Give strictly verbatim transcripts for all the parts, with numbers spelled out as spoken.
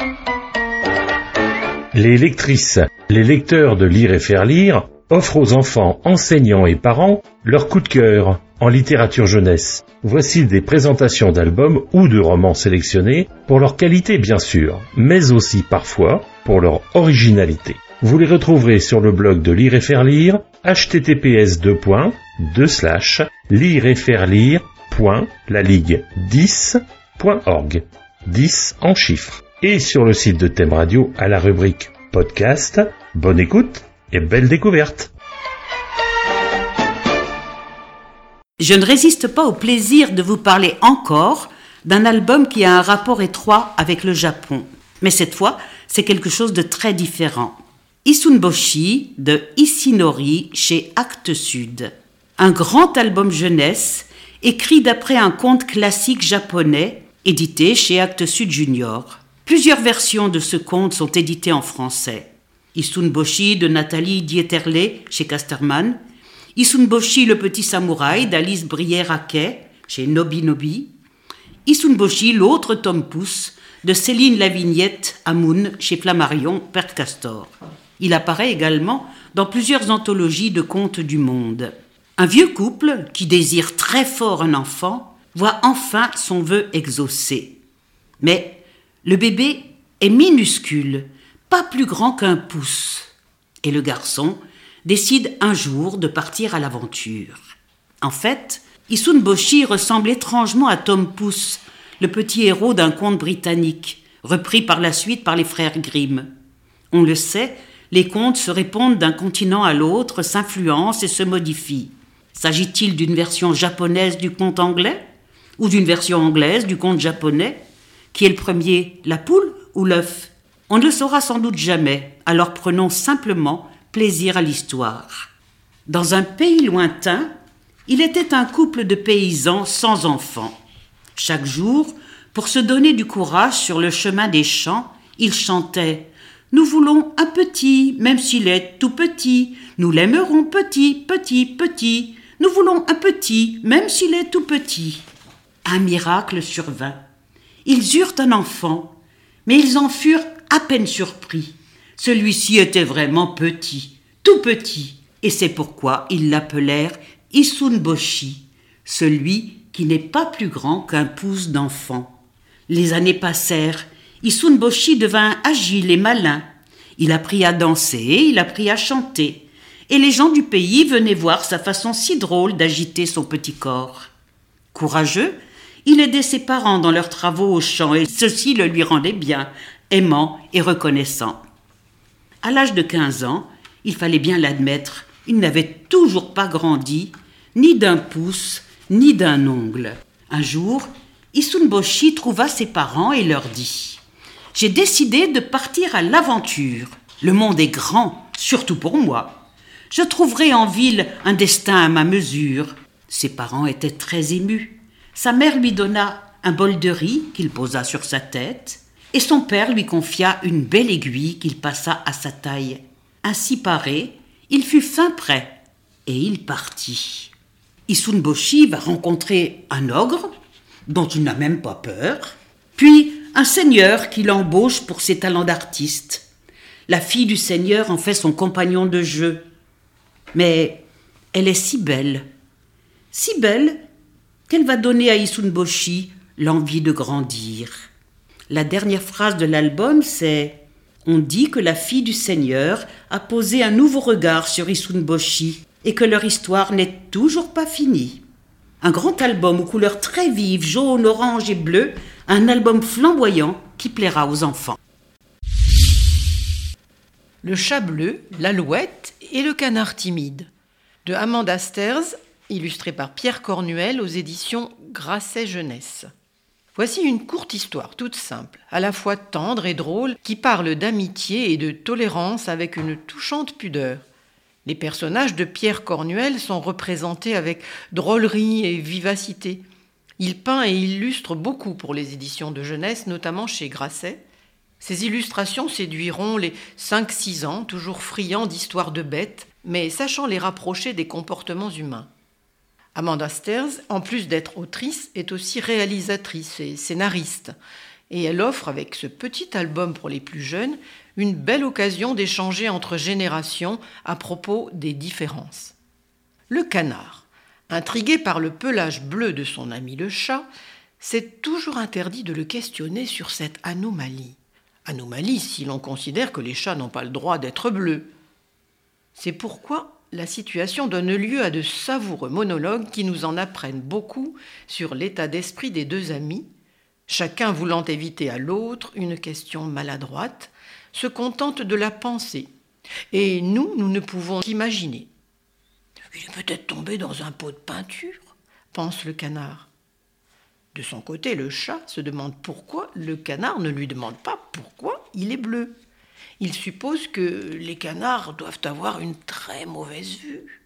Les lectrices, les lecteurs de Lire et faire lire offrent aux enfants, enseignants et parents leur coup de cœur en littérature jeunesse. Voici des présentations d'albums ou de romans sélectionnés pour leur qualité bien sûr, mais aussi parfois pour leur originalité. Vous les retrouverez sur le blog de Lire et faire lire, h t t p s deux points deux slash lire et faire lire point la ligue dix point org, dix en chiffres. Et sur le site de Thème Radio à la rubrique podcast. Bonne écoute et belle découverte. Je ne résiste pas au plaisir de vous parler encore d'un album qui a un rapport étroit avec le Japon. Mais cette fois, c'est quelque chose de très différent. Isunboshi de Ishinori chez Actes Sud. Un grand album jeunesse écrit d'après un conte classique japonais édité chez Actes Sud Junior. Plusieurs versions de ce conte sont éditées en français. Isunboshi de Nathalie Dieterle chez Casterman, Isunboshi le petit samouraï d'Alice Brière-Aquet chez Nobi Nobi, Isunboshi l'autre Tom Pouce de Céline Lavignette Amoun chez Flammarion Père Castor. Il apparaît également dans plusieurs anthologies de contes du monde. Un vieux couple qui désire très fort un enfant voit enfin son vœu exaucé. Mais le bébé est minuscule, pas plus grand qu'un pouce, et le garçon décide un jour de partir à l'aventure. En fait, Isunboshi ressemble étrangement à Tom Pouce, le petit héros d'un conte britannique, repris par la suite par les frères Grimm. On le sait, les contes se répondent d'un continent à l'autre, s'influencent et se modifient. S'agit-il d'une version japonaise du conte anglais ou d'une version anglaise du conte japonais? Qui est le premier, la poule ou l'œuf? On ne le saura sans doute jamais, alors prenons simplement plaisir à l'histoire. Dans un pays lointain, il était un couple de paysans sans enfants. Chaque jour, pour se donner du courage sur le chemin des champs, ils chantaient « Nous voulons un petit, même s'il est tout petit. Nous l'aimerons petit, petit, petit. Nous voulons un petit, même s'il est tout petit. » Un miracle survint. Ils eurent un enfant, mais ils en furent à peine surpris. Celui-ci était vraiment petit, tout petit, et c'est pourquoi ils l'appelèrent Isunboshi, celui qui n'est pas plus grand qu'un pouce d'enfant. Les années passèrent, Isunboshi devint agile et malin. Il apprit à danser, il apprit à chanter, et les gens du pays venaient voir sa façon si drôle d'agiter son petit corps. Courageux, il aidait ses parents dans leurs travaux au champ et ceci le lui rendait bien, aimant et reconnaissant. À l'âge de quinze ans, il fallait bien l'admettre, il n'avait toujours pas grandi, ni d'un pouce, ni d'un ongle. Un jour, Isunboshi trouva ses parents et leur dit « J'ai décidé de partir à l'aventure. Le monde est grand, surtout pour moi. Je trouverai en ville un destin à ma mesure. » Ses parents étaient très émus. Sa mère lui donna un bol de riz qu'il posa sur sa tête et son père lui confia une belle aiguille qu'il passa à sa taille. Ainsi paré, il fut fin prêt et il partit. Isunboshi va rencontrer un ogre dont il n'a même pas peur, puis un seigneur qui l'embauche pour ses talents d'artiste. La fille du seigneur en fait son compagnon de jeu. Mais elle est si belle, si belle qu'elle va donner à Isunboshi l'envie de grandir. La dernière phrase de l'album, c'est « On dit que la fille du Seigneur a posé un nouveau regard sur Isunboshi et que leur histoire n'est toujours pas finie. » Un grand album aux couleurs très vives, jaune, orange et bleu, un album flamboyant qui plaira aux enfants. Le chat bleu, l'alouette et le canard timide de Amanda Stairs, illustré par Pierre Cornuel aux éditions Grasset Jeunesse. Voici une courte histoire toute simple, à la fois tendre et drôle, qui parle d'amitié et de tolérance avec une touchante pudeur. Les personnages de Pierre Cornuel sont représentés avec drôlerie et vivacité. Il peint et illustre beaucoup pour les éditions de jeunesse, notamment chez Grasset. Ces illustrations séduiront les cinq six ans, toujours friands d'histoires de bêtes, mais sachant les rapprocher des comportements humains. Amanda Stairs, en plus d'être autrice, est aussi réalisatrice et scénariste. Et elle offre, avec ce petit album pour les plus jeunes, une belle occasion d'échanger entre générations à propos des différences. Le canard, intrigué par le pelage bleu de son ami le chat, s'est toujours interdit de le questionner sur cette anomalie. Anomalie si l'on considère que les chats n'ont pas le droit d'être bleus. C'est pourquoi la situation donne lieu à de savoureux monologues qui nous en apprennent beaucoup sur l'état d'esprit des deux amis, chacun voulant éviter à l'autre une question maladroite, se contente de la penser. Et nous, nous ne pouvons qu'imaginer. « Il est peut-être tombé dans un pot de peinture », pense le canard. De son côté, le chat se demande pourquoi le canard ne lui demande pas pourquoi il est bleu. Il suppose que les canards doivent avoir une très mauvaise vue.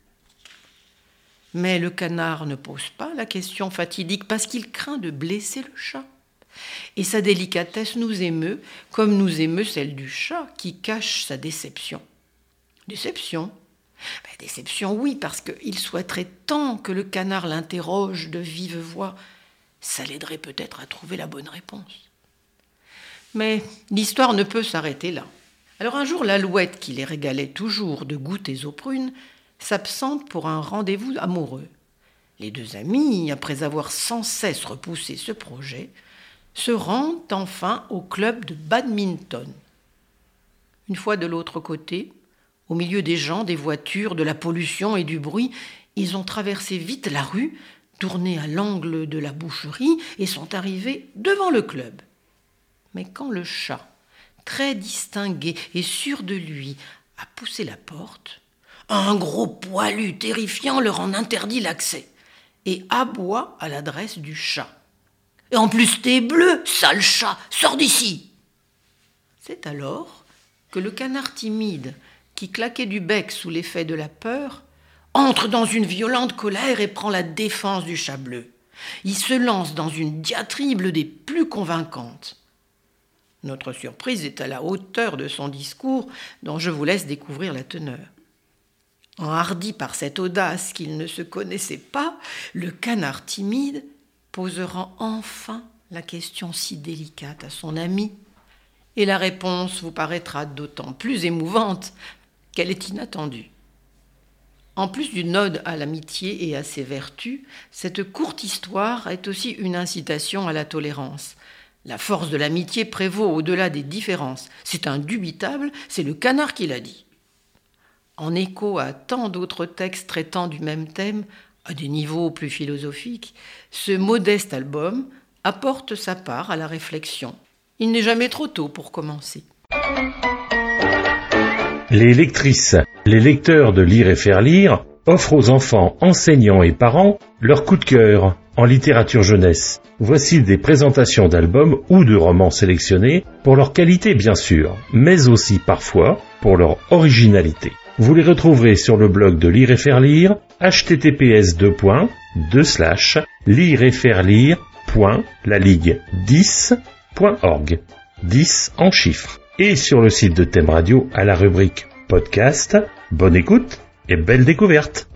Mais le canard ne pose pas la question fatidique parce qu'il craint de blesser le chat. Et sa délicatesse nous émeut, comme nous émeut celle du chat qui cache sa déception. Déception ? Ben, déception, oui, parce qu'il souhaiterait tant que le canard l'interroge de vive voix. Ça l'aiderait peut-être à trouver la bonne réponse. Mais l'histoire ne peut s'arrêter là. Alors un jour, l'alouette, qui les régalait toujours de goûters aux prunes, s'absente pour un rendez-vous amoureux. Les deux amis, après avoir sans cesse repoussé ce projet, se rendent enfin au club de badminton. Une fois de l'autre côté, au milieu des gens, des voitures, de la pollution et du bruit, ils ont traversé vite la rue, tourné à l'angle de la boucherie et sont arrivés devant le club. Mais quand le chat, très distingué et sûr de lui, a poussé la porte, un gros poilu terrifiant leur en interdit l'accès et aboie à l'adresse du chat. « Et en plus t'es bleu, sale chat, sors d'ici !» C'est alors que le canard timide, qui claquait du bec sous l'effet de la peur, entre dans une violente colère et prend la défense du chat bleu. Il se lance dans une diatribe des plus convaincantes. Notre surprise est à la hauteur de son discours, dont je vous laisse découvrir la teneur. Enhardi par cette audace qu'il ne se connaissait pas, le canard timide posera enfin la question si délicate à son ami. Et la réponse vous paraîtra d'autant plus émouvante qu'elle est inattendue. En plus d'une ode à l'amitié et à ses vertus, cette courte histoire est aussi une incitation à la tolérance. La force de l'amitié prévaut au-delà des différences. C'est indubitable, c'est le canard qui l'a dit. En écho à tant d'autres textes traitant du même thème, à des niveaux plus philosophiques, ce modeste album apporte sa part à la réflexion. Il n'est jamais trop tôt pour commencer. Les lectrices, les lecteurs de Lire et Faire Lire offrent aux enfants, enseignants et parents leur coup de cœur en littérature jeunesse. Voici des présentations d'albums ou de romans sélectionnés pour leur qualité bien sûr, mais aussi parfois pour leur originalité. Vous les retrouverez sur le blog de Lire et Faire Lire, h t t p s deux points deux slash lire et faire lire point la ligue dix point org, dix en chiffres, et sur le site de Thème Radio à la rubrique podcast. Bonne écoute et belle découverte.